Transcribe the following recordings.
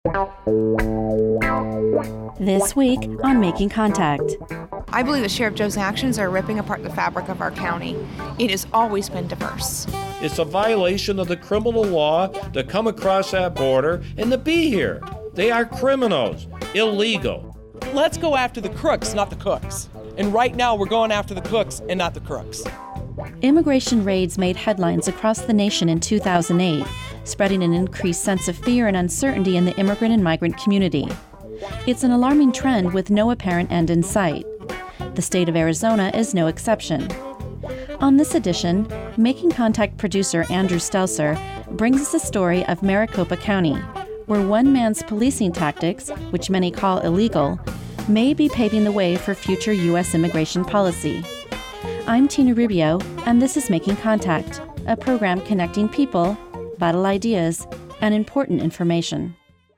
This week on Making Contact. I believe that Sheriff Joe's actions are ripping apart the fabric of our county. It has always been diverse. It's a violation of the criminal law to come across that border and to be here. They are criminals, illegal. Let's go after the crooks, not the cooks. And right now we're going after the cooks and not the crooks. Immigration raids made headlines across the nation in 2008, spreading an increased sense of fear and uncertainty in the immigrant and migrant community. It's an alarming trend with no apparent end in sight. The state of Arizona is no exception. On this edition, Making Contact producer Andrew Stelzer brings us a story of Maricopa County, where one man's policing tactics, which many call illegal, may be paving the way for future U.S. immigration policy. I'm Tina Rubio, and this is Making Contact, a program connecting people, vital ideas, and important information.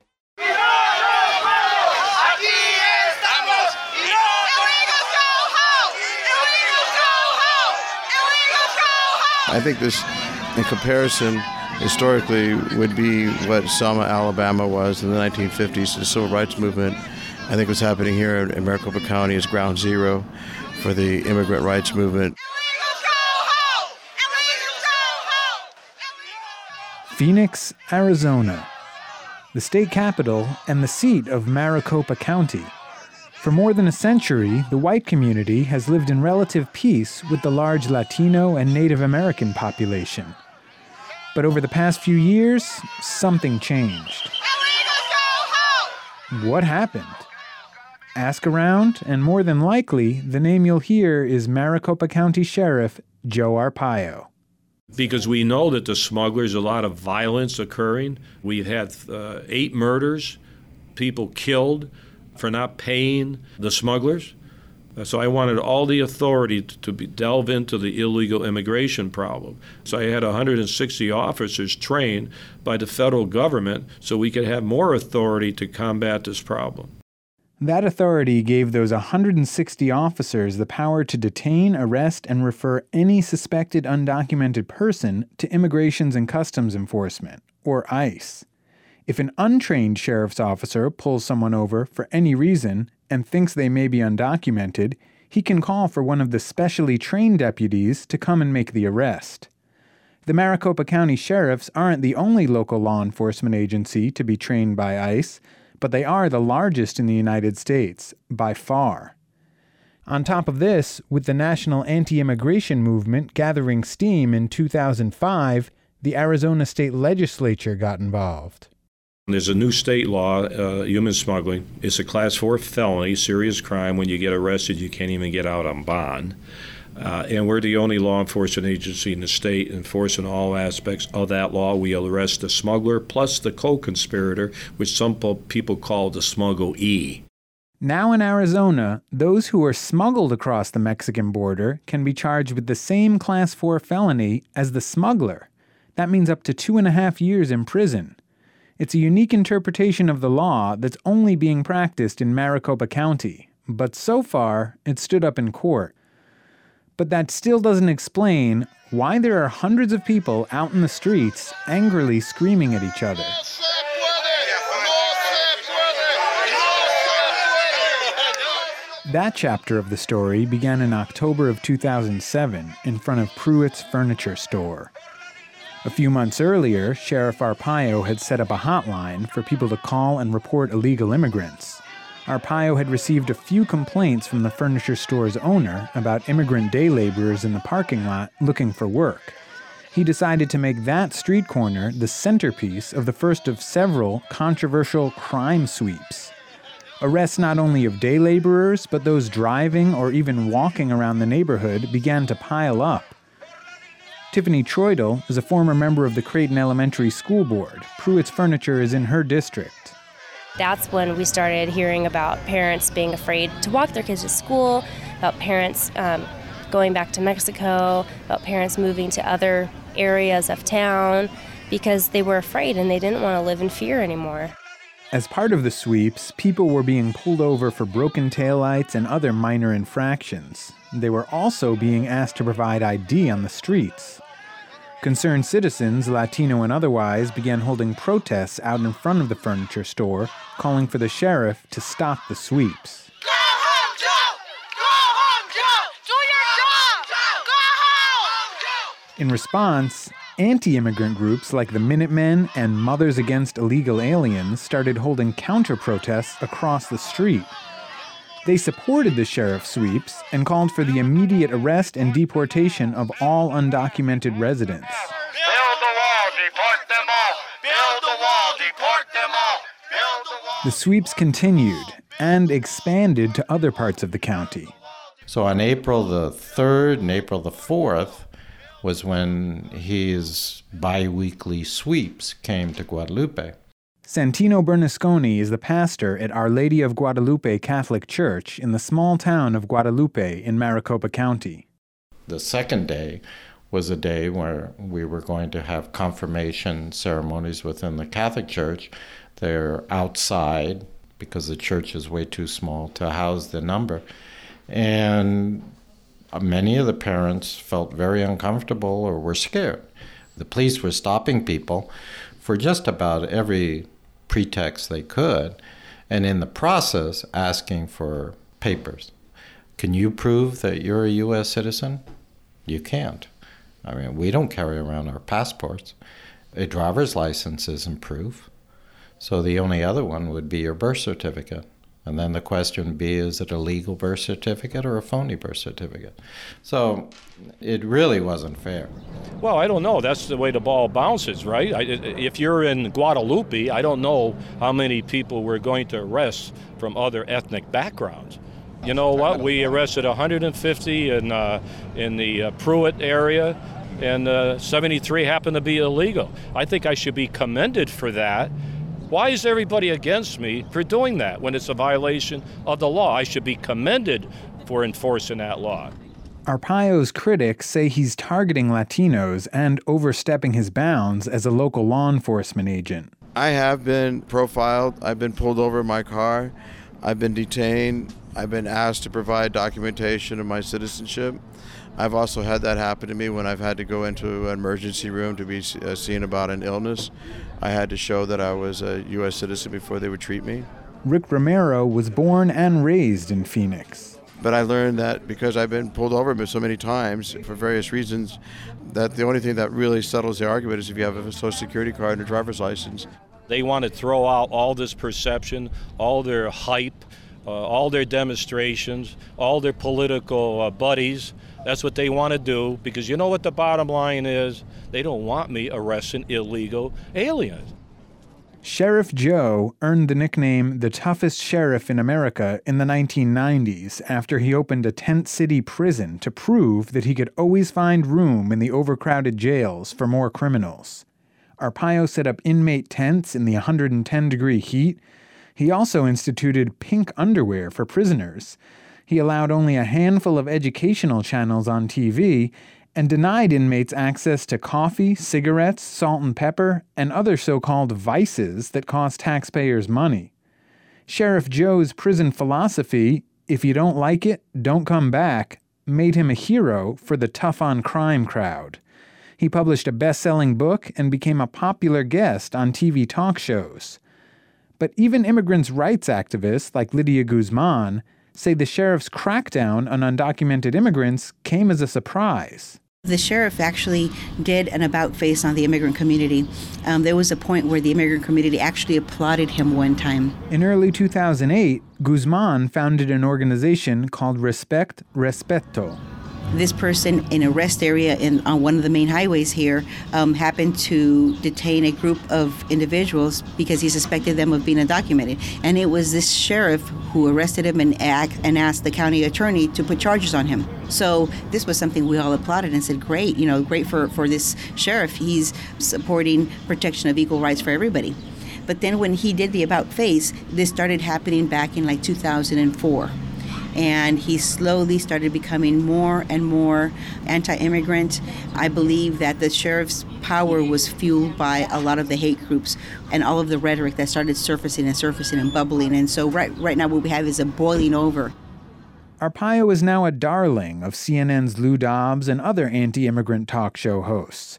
I think this, in comparison, historically, would be what Selma, Alabama was in the 1950s, the civil rights movement. I think what's happening here in Maricopa County is ground zero for the immigrant rights movement. Phoenix, Arizona, the state capital and the seat of Maricopa County. For more than a century, the white community has lived in relative peace with the large Latino and Native American population. But over the past few years, something changed. What happened? Ask around, and more than likely, the name you'll hear is Maricopa County Sheriff Joe Arpaio. Because we know that the smugglers, a lot of violence occurring. We've had 8 murders, people killed for not paying the smugglers. So I wanted all the authority to delve into the illegal immigration problem. So I had 160 officers trained by the federal government so we could have more authority to combat this problem. That authority gave those 160 officers the power to detain, arrest, and refer any suspected undocumented person to Immigrations and Customs Enforcement, or ICE. If an untrained sheriff's officer pulls someone over for any reason and thinks they may be undocumented, he can call for one of the specially trained deputies to come and make the arrest. The Maricopa County Sheriffs aren't the only local law enforcement agency to be trained by ICE, but they are the largest in the United States, by far. On top of this, with the national anti-immigration movement gathering steam in 2005, the Arizona state legislature got involved. There's a new state law, human smuggling. It's a class 4 felony, serious crime. When you get arrested, you can't even get out on bond. And we're the only law enforcement agency in the state enforcing all aspects of that law. We arrest the smuggler plus the co-conspirator, which some people call the smuggle-E. Now in Arizona, those who are smuggled across the Mexican border can be charged with the same class 4 felony as the smuggler. That means up to 2.5 years in prison. It's a unique interpretation of the law that's only being practiced in Maricopa County, but so far, it stood up in court. But that still doesn't explain why there are hundreds of people out in the streets angrily screaming at each other. That chapter of the story began in October of 2007 in front of Pruitt's Furniture Store. A few months earlier, Sheriff Arpaio had set up a hotline for people to call and report illegal immigrants. Arpaio had received a few complaints from the furniture store's owner about immigrant day laborers in the parking lot looking for work. He decided to make that street corner the centerpiece of the first of several controversial crime sweeps. Arrests not only of day laborers, but those driving or even walking around the neighborhood began to pile up. Tiffany Troidel is a former member of the Creighton Elementary School Board. Pruitt's Furniture is in her district. That's when we started hearing about parents being afraid to walk their kids to school, about parents going back to Mexico, about parents moving to other areas of town because they were afraid and they didn't want to live in fear anymore. As part of the sweeps, people were being pulled over for broken taillights and other minor infractions. They were also being asked to provide ID on the streets. Concerned citizens, Latino and otherwise, began holding protests out in front of the furniture store, calling for the sheriff to stop the sweeps. Go home, Joe! Go home, Joe! Do your job! Go home! In response, anti-immigrant groups like the Minutemen and Mothers Against Illegal Aliens started holding counter-protests across the street. They supported the sheriff's sweeps and called for the immediate arrest and deportation of all undocumented residents. Build the wall, deport them all! Build the wall, deport them all! Build the wall! The sweeps continued and expanded to other parts of the county. So on April the 3rd and April the 4th was when his bi-weekly sweeps came to Guadalupe. Santino Bernasconi is the pastor at Our Lady of Guadalupe Catholic Church in the small town of Guadalupe in Maricopa County. The second day was a day where we were going to have confirmation ceremonies within the Catholic Church. They're outside because the church is way too small to house the number. And many of the parents felt very uncomfortable or were scared. The police were stopping people for just about every pretext they could, and in the process asking for papers. Can you prove that you're a U.S. citizen? You can't. I mean, we don't carry around our passports. A driver's license isn't proof. So the only other one would be your birth certificate. And then the question would be, is it a legal birth certificate or a phony birth certificate? So it really wasn't fair. Well, I don't know. That's the way the ball bounces, right? If you're in Guadalupe, I don't know how many people we're going to arrest from other ethnic backgrounds. You know what? We arrested 150 in the Pruitt area, and 73 happened to be illegal. I think I should be commended for that. Why is everybody against me for doing that when it's a violation of the law? I should be commended for enforcing that law. Arpaio's critics say he's targeting Latinos and overstepping his bounds as a local law enforcement agent. I have been profiled. I've been pulled over in my car. I've been detained. I've been asked to provide documentation of my citizenship. I've also had that happen to me when I've had to go into an emergency room to be seen about an illness. I had to show that I was a U.S. citizen before they would treat me. Rick Romero was born and raised in Phoenix. But I learned that because I've been pulled over so many times for various reasons, that the only thing that really settles the argument is if you have a Social Security card and a driver's license. They want to throw out all this perception, all their hype, all their demonstrations, all their political buddies. That's what they want to do, because you know what the bottom line is? They don't want me arresting illegal aliens. Sheriff Joe earned the nickname the toughest sheriff in America in the 1990s after he opened a tent city prison to prove that he could always find room in the overcrowded jails for more criminals. Arpaio set up inmate tents in the 110-degree heat. He also instituted pink underwear for prisoners. He allowed only a handful of educational channels on TV and denied inmates access to coffee, cigarettes, salt and pepper, and other so-called vices that cost taxpayers money. Sheriff Joe's prison philosophy, if you don't like it, don't come back, made him a hero for the tough-on-crime crowd. He published a best-selling book and became a popular guest on TV talk shows. But even immigrants' rights activists like Lydia Guzman say the sheriff's crackdown on undocumented immigrants came as a surprise. The sheriff actually did an about-face on the immigrant community. There was a point where the immigrant community actually applauded him one time. In early 2008, Guzman founded an organization called Respect Respeto. This person in a rest area on one of the main highways here happened to detain a group of individuals because he suspected them of being undocumented. And it was this sheriff who arrested him and asked the county attorney to put charges on him. So this was something we all applauded and said, great, great for this sheriff. He's supporting protection of equal rights for everybody. But then when he did the about face, this started happening back in 2004. And he slowly started becoming more and more anti-immigrant. I believe that the sheriff's power was fueled by a lot of the hate groups and all of the rhetoric that started surfacing and bubbling. And so right now what we have is a boiling over. Arpaio is now a darling of CNN's Lou Dobbs and other anti-immigrant talk show hosts.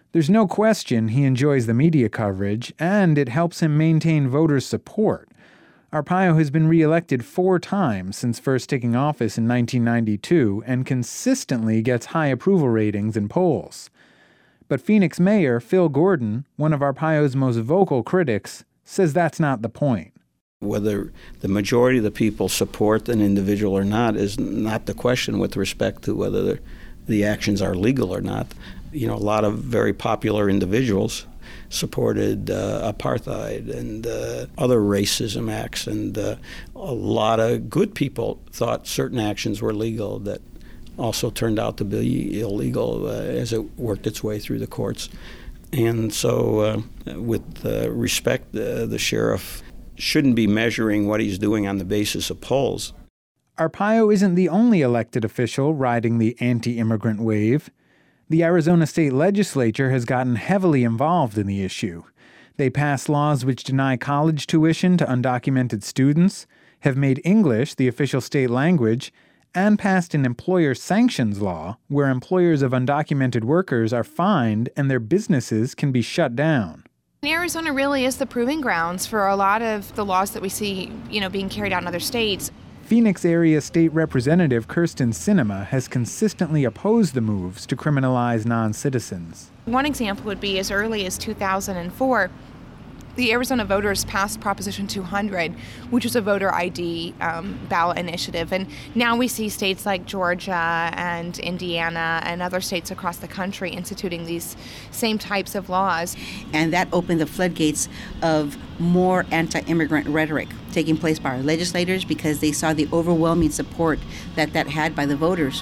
There's no question he enjoys the media coverage, and it helps him maintain voters' support. Arpaio has been re-elected 4 times since first taking office in 1992 and consistently gets high approval ratings in polls. But Phoenix Mayor Phil Gordon, one of Arpaio's most vocal critics, says that's not the point. Whether the majority of the people support an individual or not is not the question with respect to whether the actions are legal or not. A lot of very popular individuals supported apartheid and other racism acts, and a lot of good people thought certain actions were legal that also turned out to be illegal as it worked its way through the courts. And so with respect, the sheriff shouldn't be measuring what he's doing on the basis of polls. Arpaio isn't the only elected official riding the anti-immigrant wave. The Arizona state legislature has gotten heavily involved in the issue. They passed laws which deny college tuition to undocumented students, have made English the official state language, and passed an employer sanctions law where employers of undocumented workers are fined and their businesses can be shut down. Arizona really is the proving grounds for a lot of the laws that we see, being carried out in other states. Phoenix area state representative Kirsten Sinema has consistently opposed the moves to criminalize non-citizens. One example would be as early as 2004, the Arizona voters passed Proposition 200, which was a voter ID ballot initiative. And now we see states like Georgia and Indiana and other states across the country instituting these same types of laws. And that opened the floodgates of more anti-immigrant rhetoric taking place by our legislators because they saw the overwhelming support that had by the voters.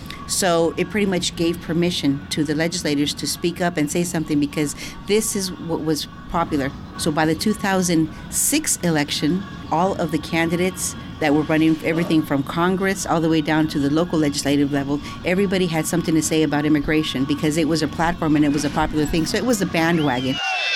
So it pretty much gave permission to the legislators to speak up and say something because this is what was popular. So by the 2006 election, all of the candidates that were running everything from Congress all the way down to the local legislative level, everybody had something to say about immigration because it was a platform and it was a popular thing. So it was a bandwagon.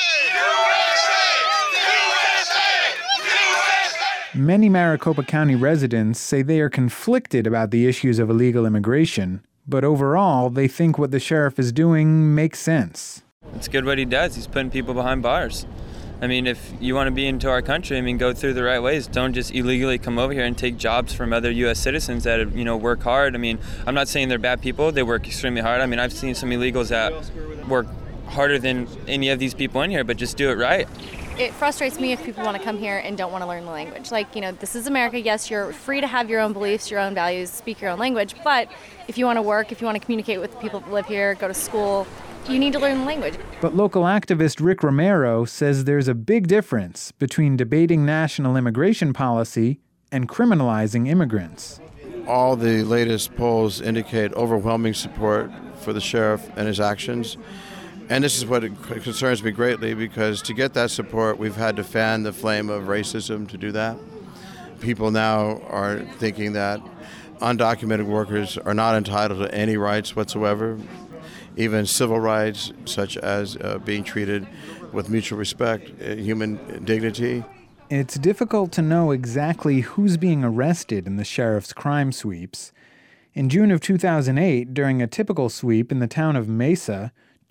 Many Maricopa County residents say they are conflicted about the issues of illegal immigration, but overall, they think what the sheriff is doing makes sense. It's good what he does. He's putting people behind bars. I mean, if you want to be into our country, go through the right ways. Don't just illegally come over here and take jobs from other U.S. citizens that, work hard. I'm not saying they're bad people. They work extremely hard. I've seen some illegals that work harder than any of these people in here, but just do it right. It frustrates me if people want to come here and don't want to learn the language. This is America. Yes, you're free to have your own beliefs, your own values, speak your own language. But if you want to work, if you want to communicate with the people that live here, go to school, you need to learn the language. But local activist Rick Romero says there's a big difference between debating national immigration policy and criminalizing immigrants. All the latest polls indicate overwhelming support for the sheriff and his actions. And this is what concerns me greatly because to get that support, we've had to fan the flame of racism to do that. People now are thinking that undocumented workers are not entitled to any rights whatsoever, even civil rights such as being treated with mutual respect, human dignity. It's difficult to know exactly who's being arrested in the sheriff's crime sweeps. In June of 2008, during a typical sweep in the town of Mesa,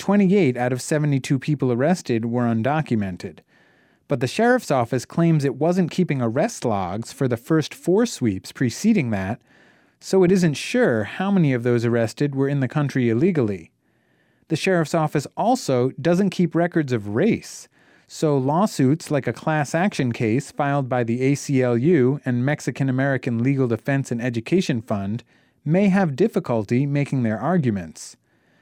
28 out of 72 people arrested were undocumented. But the sheriff's office claims it wasn't keeping arrest logs for the first 4 sweeps preceding that, so it isn't sure how many of those arrested were in the country illegally. The sheriff's office also doesn't keep records of race, so lawsuits like a class action case filed by the ACLU and Mexican American Legal Defense and Education Fund may have difficulty making their arguments.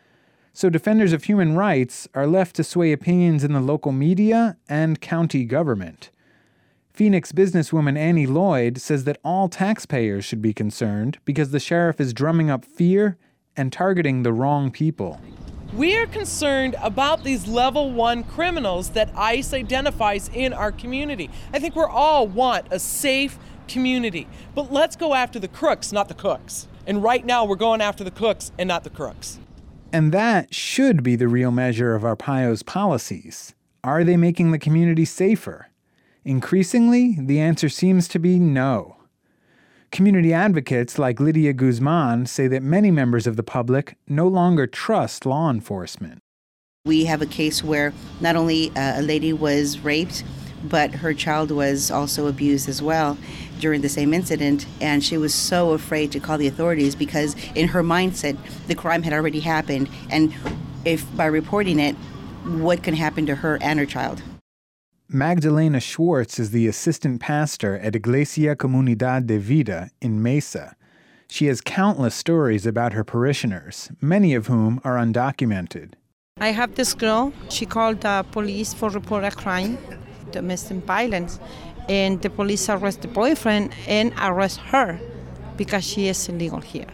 So defenders of human rights are left to sway opinions in the local media and county government. Phoenix businesswoman Annie Lloyd says that all taxpayers should be concerned because the sheriff is drumming up fear and targeting the wrong people. We are concerned about these level 1 criminals that ICE identifies in our community. I think we all want a safe community, but let's go after the crooks, not the cooks. And right now we're going after the cooks and not the crooks. And that should be the real measure of Arpaio's policies. Are they making the community safer? Increasingly, the answer seems to be no. Community advocates like Lydia Guzman say that many members of the public no longer trust law enforcement. We have a case where not only a lady was raped, but her child was also abused as well during the same incident, and she was so afraid to call the authorities because in her mindset the crime had already happened, and if by reporting it, what can happen to her and her child. Magdalena Schwartz is the assistant pastor at Iglesia Comunidad de Vida in Mesa. She has countless stories about her parishioners, many of whom are undocumented. I have this girl, she called the police for report a crime, domestic violence, and the police arrest the boyfriend and arrest her because she is illegal here.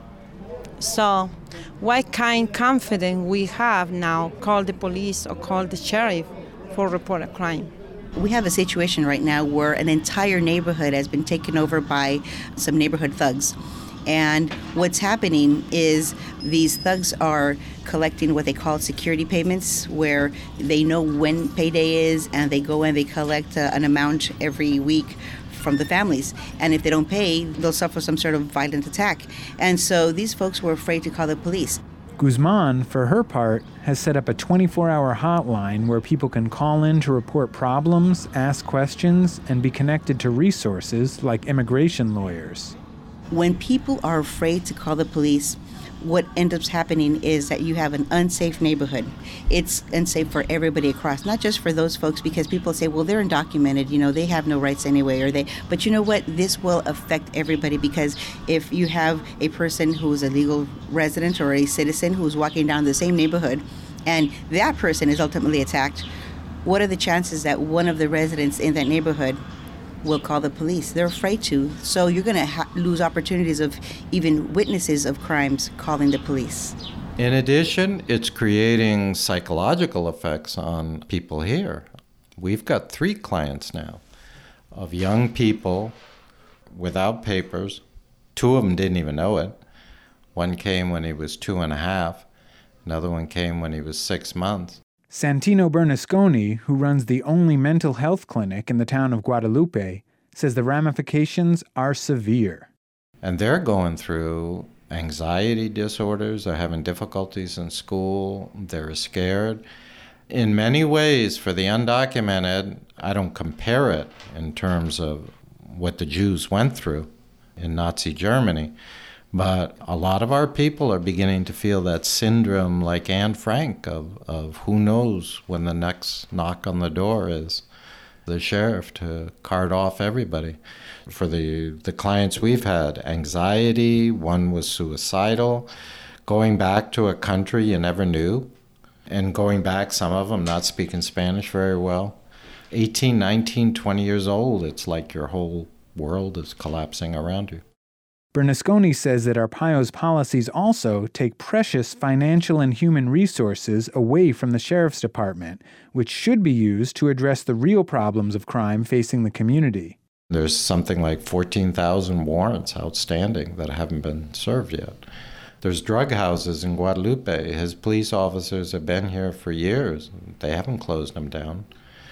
So what kind of confidence we have now call the police or call the sheriff for report a crime? We have a situation right now where an entire neighborhood has been taken over by some neighborhood thugs. And what's happening is these thugs are collecting what they call security payments, where they know when payday is and they go and they collect an amount every week from the families. And if they don't pay, they'll suffer some sort of violent attack. And so these folks were afraid to call the police. Guzman, for her part, has set up a 24-hour hotline where people can call in to report problems, ask questions, and be connected to resources like immigration lawyers. When people are afraid to call the police, what ends up happening is that you have an unsafe neighborhood. It's unsafe for everybody across, not just for those folks, because people say, well, they're undocumented, they have no rights anyway, but you know what? This will affect everybody, because if you have a person who's a legal resident or a citizen who's walking down the same neighborhood and that person is ultimately attacked, what are the chances that one of the residents in that neighborhood will call the police? They're afraid to. So you're going to lose opportunities of even witnesses of crimes calling the police. In addition, it's creating psychological effects on people here. We've got 3 clients now of young people without papers. 2 of them didn't even know it. One came when he was 2.5. Another one came when he was 6 months. Santino Bernasconi, who runs the only mental health clinic in the town of Guadalupe, says the ramifications are severe. And they're going through anxiety disorders, they're having difficulties in school, they're scared. In many ways, for the undocumented, I don't compare it in terms of what the Jews went through in Nazi Germany. But a lot of our people are beginning to feel that syndrome like Anne Frank of who knows when the next knock on the door is. The sheriff to cart off everybody. For the clients we've had, anxiety, one was suicidal, going back to a country you never knew, and going back, some of them not speaking Spanish very well. 18, 19, 20 years old, it's like your whole world is collapsing around you. Bernasconi says that Arpaio's policies also take precious financial and human resources away from the sheriff's department, which should be used to address the real problems of crime facing the community. There's something like 14,000 warrants outstanding that haven't been served yet. There's drug houses in Guadalupe. His police officers have been here for years. They haven't closed them down.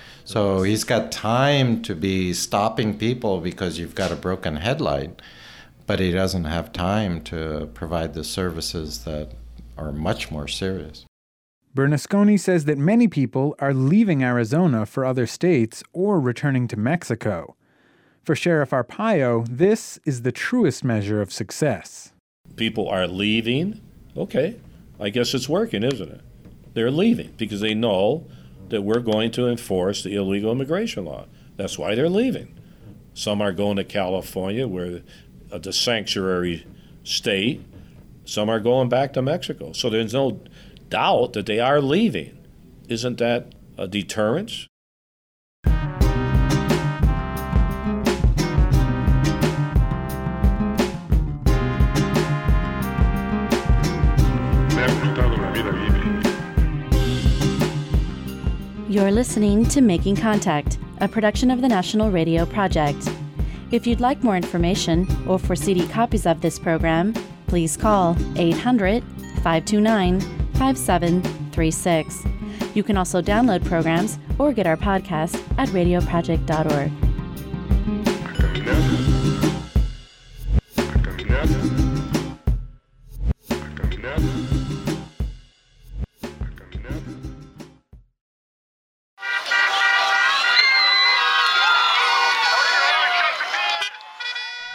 So he's got time to be stopping people because you've got a broken headlight. But he doesn't have time to provide the services that are much more serious. Bernasconi says that many people are leaving Arizona for other states or returning to Mexico. For Sheriff Arpaio, this is the truest measure of success. People are leaving. Okay, I guess it's working, isn't it? They're leaving because they know that we're going to enforce the illegal immigration law. That's why they're leaving. Some are going to California, where the sanctuary state. Some are going back to Mexico. So there's no doubt that they are leaving. Isn't that a deterrence? You're listening to Making Contact, a production of the National Radio Project. If you'd like more information or for CD copies of this program, please call 800-529-5736. You can also download programs or get our podcast at radioproject.org.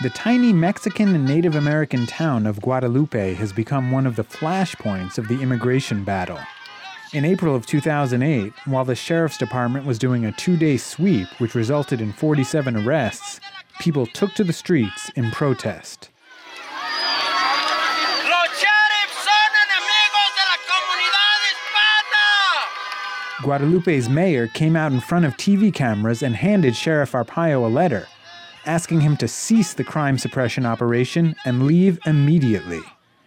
The tiny Mexican and Native American town of Guadalupe has become one of the flashpoints of the immigration battle. In April of 2008, while the sheriff's department was doing a 2-day sweep which resulted in 47 arrests, people took to the streets in protest. Guadalupe's mayor came out in front of TV cameras and handed Sheriff Arpaio a letter, asking him to cease the crime suppression operation and leave immediately.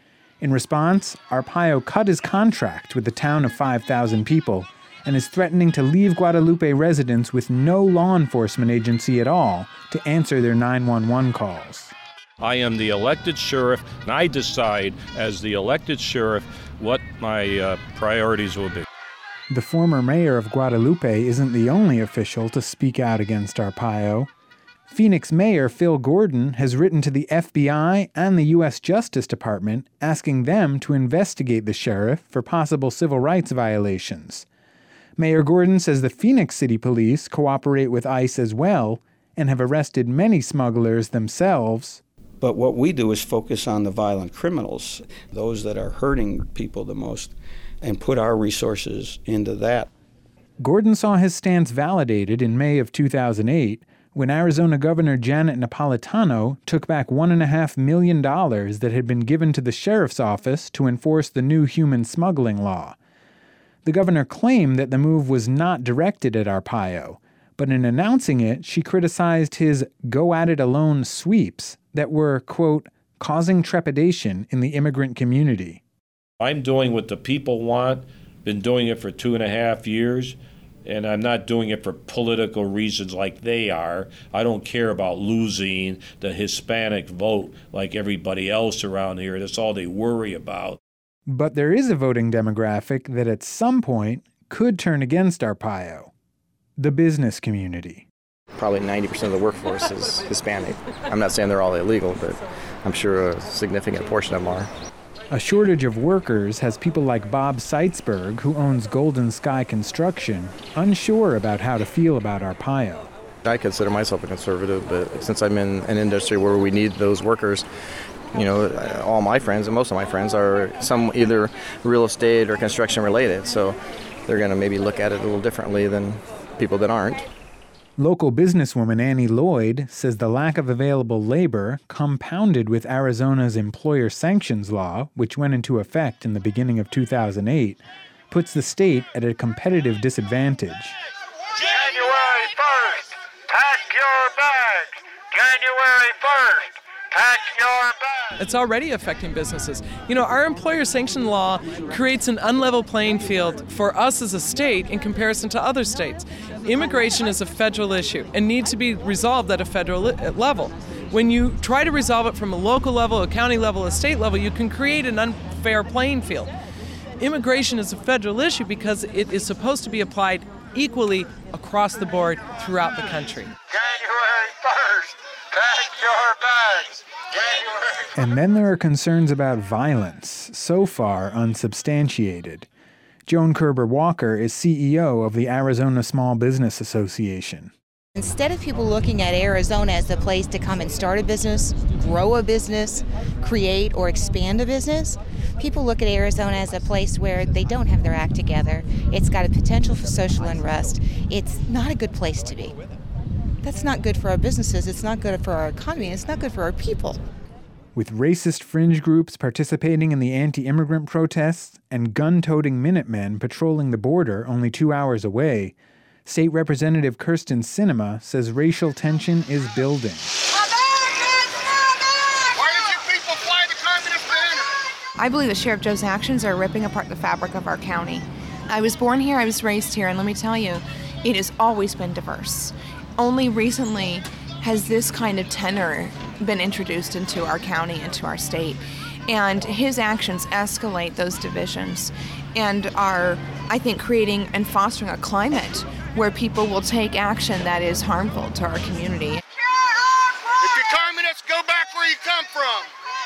In response, Arpaio cut his contract with the town of 5,000 people and is threatening to leave Guadalupe residents with no law enforcement agency at all to answer their 911 calls. I am the elected sheriff, and I decide as the elected sheriff what my priorities will be. The former mayor of Guadalupe isn't the only official to speak out against Arpaio. Phoenix Mayor Phil Gordon has written to the FBI and the U.S. Justice Department asking them to investigate the sheriff for possible civil rights violations. Mayor Gordon says the Phoenix City Police cooperate with ICE as well and have arrested many smugglers themselves. But what we do is focus on the violent criminals, those that are hurting people the most, and put our resources into that. Gordon saw his stance validated in May of 2008 when Arizona Governor Janet Napolitano took back $1.5 million that had been given to the sheriff's office to enforce the new human smuggling law. The governor claimed that the move was not directed at Arpaio, but in announcing it, she criticized his go-at-it-alone sweeps that were, quote, causing trepidation in the immigrant community. I'm doing what the people want, been doing it for 2.5 years, and I'm not doing it for political reasons like they are. I don't care about losing the Hispanic vote like everybody else around here. That's all they worry about. But there is a voting demographic that at some point could turn against Arpaio: the business community. Probably 90% of the workforce is Hispanic. I'm not saying they're all illegal, but I'm sure a significant portion of them are. A shortage of workers has people like Bob Seitzberg, who owns Golden Sky Construction, unsure about how to feel about Arpaio. I consider myself a conservative, but since I'm in an industry where we need those workers, you know, all my friends and most of my friends are some either real estate or construction related, so they're going to maybe look at it a little differently than people that aren't. Local businesswoman Annie Lloyd says the lack of available labor, compounded with Arizona's employer sanctions law, which went into effect in the beginning of 2008, puts the state at a competitive disadvantage. January 1st, pack your bags. January 1st, pack your bags. It's already affecting businesses. You know, our employer sanction law creates an unlevel playing field for us as a state in comparison to other states. Immigration is a federal issue and needs to be resolved at a federal level. When you try to resolve it from a local level, a county level, a state level, you can create an unfair playing field. Immigration is a federal issue because it is supposed to be applied equally across the board throughout the country. January 1st, pack your bags. And then there are concerns about violence, so far unsubstantiated. Joan Kerber Walker is CEO of the Arizona Small Business Association. Instead of people looking at Arizona as a place to come and start a business, grow a business, create or expand a business, people look at Arizona as a place where they don't have their act together. It's got a potential for social unrest. It's not a good place to be. That's not good for our businesses, it's not good for our economy, it's not good for our people. With racist fringe groups participating in the anti-immigrant protests and gun-toting Minutemen patrolling the border only 2 hours away, State Representative Kirsten Sinema says racial tension is building. Why did you people fly the Communist banner? I believe that Sheriff Joe's actions are ripping apart the fabric of our county. I was born here, I was raised here, and let me tell you, it has always been diverse. Only recently has this kind of tenor been introduced into our county, into our state. And his actions escalate those divisions and are, I think, creating and fostering a climate where people will take action that is harmful to our community. If you're communists, go back where you come from.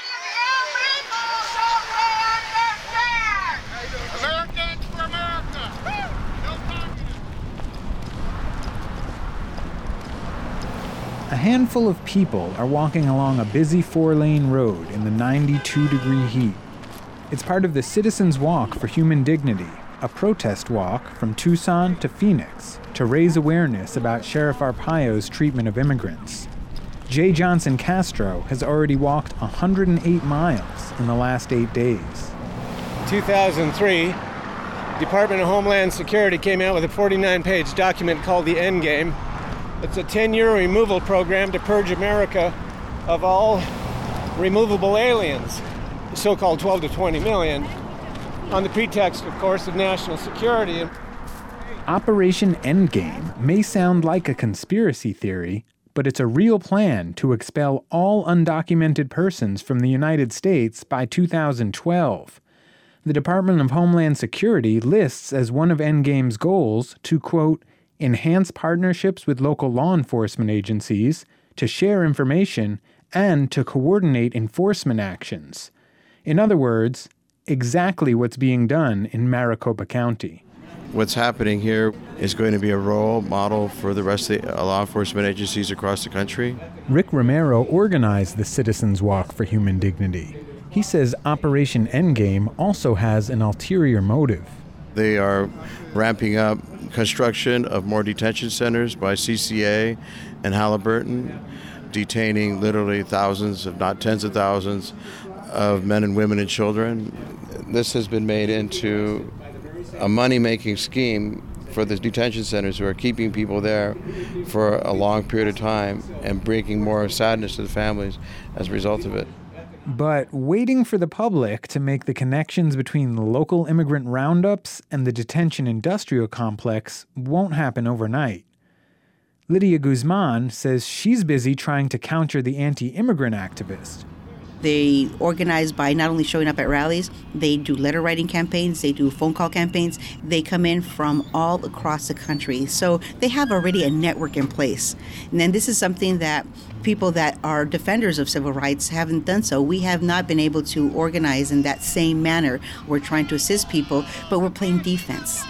Americans for America. A handful of people are walking along a busy 4-lane road in the 92-degree heat. It's part of the Citizens Walk for Human Dignity, a protest walk from Tucson to Phoenix to raise awareness about Sheriff Arpaio's treatment of immigrants. Jay Johnson Castro has already walked 108 miles in the last 8 days. 2003, Department of Homeland Security came out with a 49-page document called the Endgame. It's a 10-year removal program to purge America of all removable aliens, the so-called 12 to 20 million, on the pretext, of course, of national security. Operation Endgame may sound like a conspiracy theory, but it's a real plan to expel all undocumented persons from the United States by 2012. The Department of Homeland Security lists as one of Endgame's goals to, quote, enhance partnerships with local law enforcement agencies, to share information, and to coordinate enforcement actions. In other words, exactly what's being done in Maricopa County. What's happening here is going to be a role model for the rest of the law enforcement agencies across the country. Rick Romero organized the Citizens Walk for Human Dignity. He says Operation Endgame also has an ulterior motive. They are ramping up construction of more detention centers by CCA and Halliburton, detaining literally thousands, if not tens of thousands, of men and women and children. This has been made into a money-making scheme for the detention centers who are keeping people there for a long period of time and bringing more sadness to the families as a result of it. But waiting for the public to make the connections between the local immigrant roundups and the detention industrial complex won't happen overnight. Lydia Guzman says she's busy trying to counter the anti-immigrant activist. They organize by not only showing up at rallies, they do letter writing campaigns, they do phone call campaigns. They come in from all across the country. So they have already a network in place. And then this is something that people that are defenders of civil rights haven't done so. We have not been able to organize in that same manner. We're trying to assist people, but we're playing defense.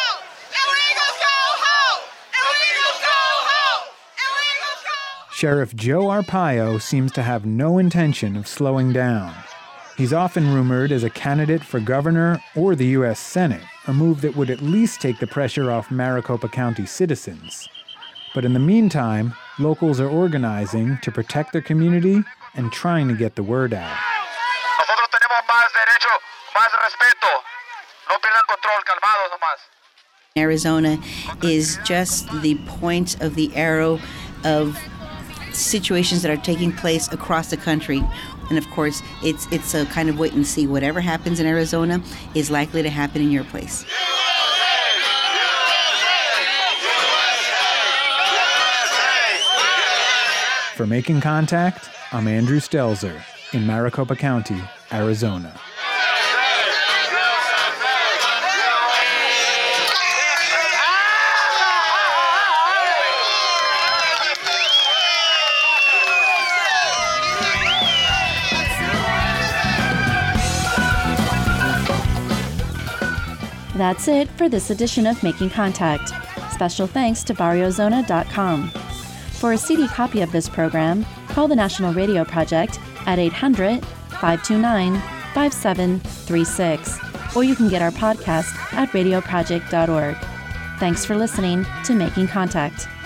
Sheriff Joe Arpaio seems to have no intention of slowing down. He's often rumored as a candidate for governor or the U.S. Senate, a move that would at least take the pressure off Maricopa County citizens. But in the meantime, locals are organizing to protect their community and trying to get the word out. Nosotros tenemos más derecho, más respeto. No pierdan control, calmados nomás. Arizona is just the point of the arrow of situations that are taking place across the country. And of course, it's a kind of wait and see. Whatever happens in Arizona is likely to happen in your place. For Making Contact, I'm Andrew Stelzer in Maricopa County, Arizona. That's it for this edition of Making Contact. Special thanks to BarrioZona.com. For a CD copy of this program, call the National Radio Project at 800-529-5736, or you can get our podcast at radioproject.org. Thanks for listening to Making Contact.